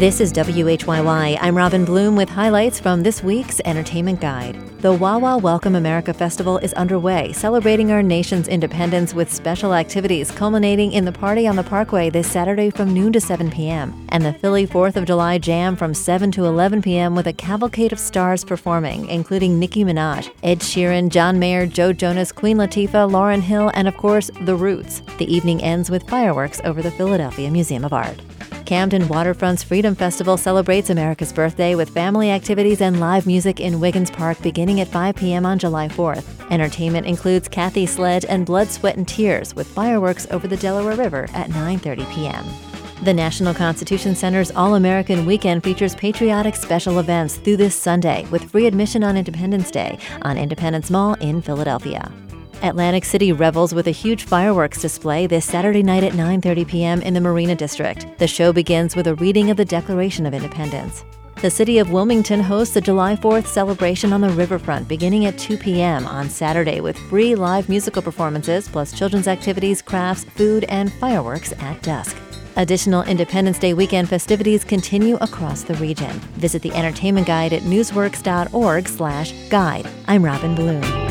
This is WHYY. I'm Robin Bloom with highlights from this week's Entertainment Guide. The Wawa Welcome America Festival is underway, celebrating our nation's independence with special activities culminating in the Party on the Parkway this Saturday from noon to 7 p.m. and the Philly 4th of July Jam from 7 to 11 p.m. with a cavalcade of stars performing, including Nicki Minaj, Ed Sheeran, John Mayer, Joe Jonas, Queen Latifah, Lauryn Hill, and of course, The Roots. The evening ends with fireworks over the Philadelphia Museum of Art. Camden Waterfront's Freedom Festival celebrates America's birthday with family activities and live music in Wiggins Park beginning at 5 p.m. on July 4th. Entertainment includes Kathy Sledge and Blood, Sweat, and Tears with fireworks over the Delaware River at 9:30 p.m. The National Constitution Center's All-American Weekend features patriotic special events through this Sunday with free admission on Independence Day on Independence Mall in Philadelphia. Atlantic City revels with a huge fireworks display this Saturday night at 9:30 p.m. in the Marina District. The show begins with a reading of the Declaration of Independence. The city of Wilmington hosts a July 4th celebration on the riverfront beginning at 2 p.m. on Saturday with free live musical performances, plus children's activities, crafts, food, and fireworks at dusk. Additional Independence Day weekend festivities continue across the region. Visit the Entertainment Guide at newsworks.org/guide. I'm Robin Bloom.